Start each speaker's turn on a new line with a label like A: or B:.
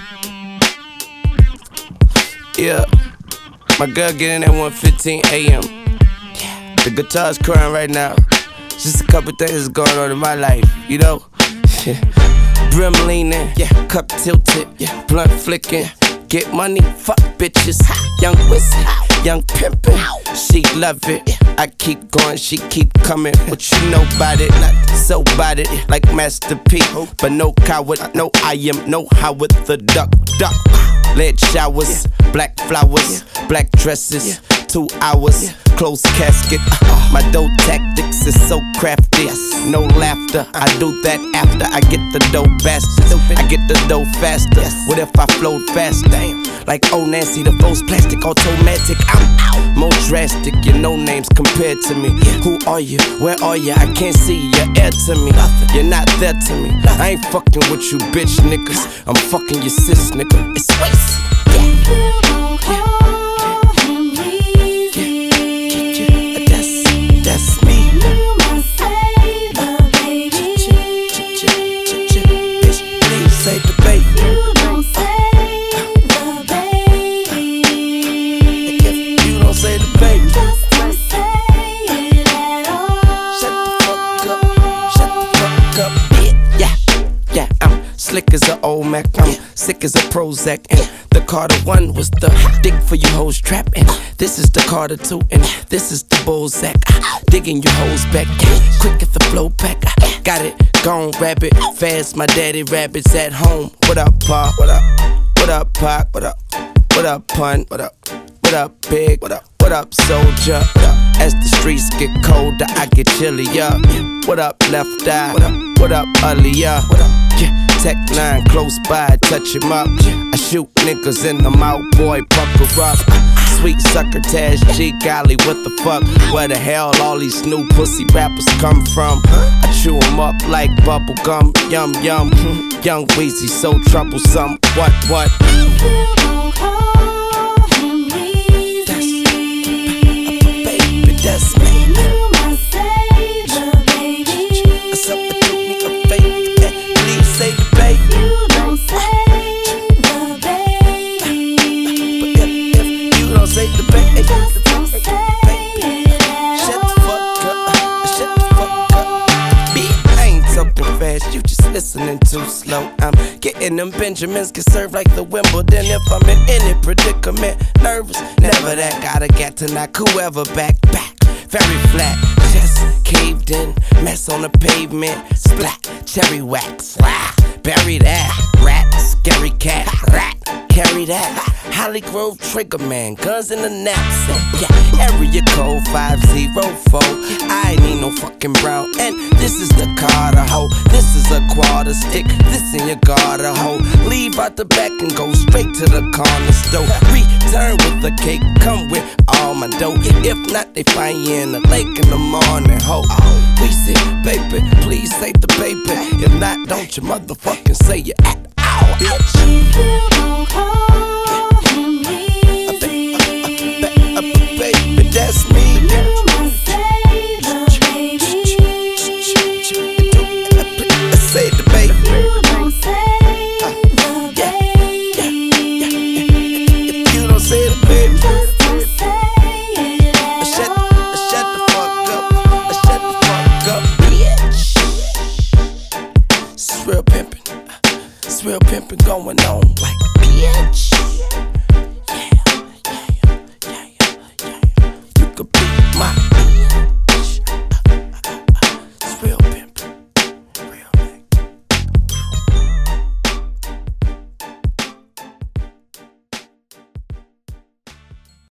A: Yeah, my girl getting at 1:15 a.m. The guitar's crying right now. Just a couple things going on in my life, you know. Brim leaning, cup tilted, blunt flicking. Get money, fuck bitches. Young whiskey, young pimpin'. She love it. I keep going, she keep coming. What you know about it? Not so about it, like Master P. But no coward, no I am, no Howard the Duck. Lead showers, black flowers, black dresses, 2 hours, closed casket. My dough tactics is so crafty. No laughter, I do that after I get the dough faster. I get the dough faster. What if I flowed fast? Damn, like old Nancy, the Vos plastic automatic. I'm out, more drastic. You know names compared to me. Who are you? Where are you? I can't see you. Air to me. You're not there to me. I ain't fucking with you, bitch niggas. I'm fucking your sis, nigga. It's wasted. That's me. Bitch, please say the baby. If you don't say the baby, shut the fuck up. Shut the fuck up, bitch. Yeah, I'm slick as an old Mac. I'm sick as a Prozac. And the Carter 1 was the dick for you hoes trap. And this is the Carter 2. And this is the Bozak. Digging your hoes back. Quick at the flow back. Got it, gone rabbit. Fast, my daddy rabbits at home. What up, Pa? What up? What up, Pac? What up? What up, Pun? What up? What up, Big? What up? What up, Soldier? What up? As the streets get colder, I get chillier. What up, Left Eye? What up? What up, Aaliyah? What up? Tech 9 close by, touch him up. I shoot niggas in the mouth, boy, pucker up. Sweet sucker, Taz G, golly, what the fuck? Where the hell all these new pussy rappers come from? I chew them up like bubble gum, yum yum. Young Weezy, so troublesome. What? That's me. What's up, do me a favor, please say the baby. You don't say the baby. But if you don't say the baby, just don't say it. Shut the fuck up, shut the fuck up. Bitch, I ain't talking fast, you just listening too slow. I'm getting them Benjamins get served like the Wimbledon. If I'm in any predicament, nervous, never that. Gotta get to knock whoever back. Very flat, just caved in, mess on the pavement, splat, cherry wax, bury that, rat, scary cat, rat, carry that, Holly Grove trigger man, guns in the knapsack, area code 504, I ain't need no fucking brown, and this is the Carter hoe, this is a quarter stick, this in your garter hoe, leave out the back and go straight to the corner store, return with the cake, come with all my dough, if not they find you in the lake in the morning, ho. We say, baby, please say the baby. If not, don't you motherfucking say you at all, bitch. Baby, that's me. Say the baby. If you don't say the baby, It's real pimpin' going on like bitch.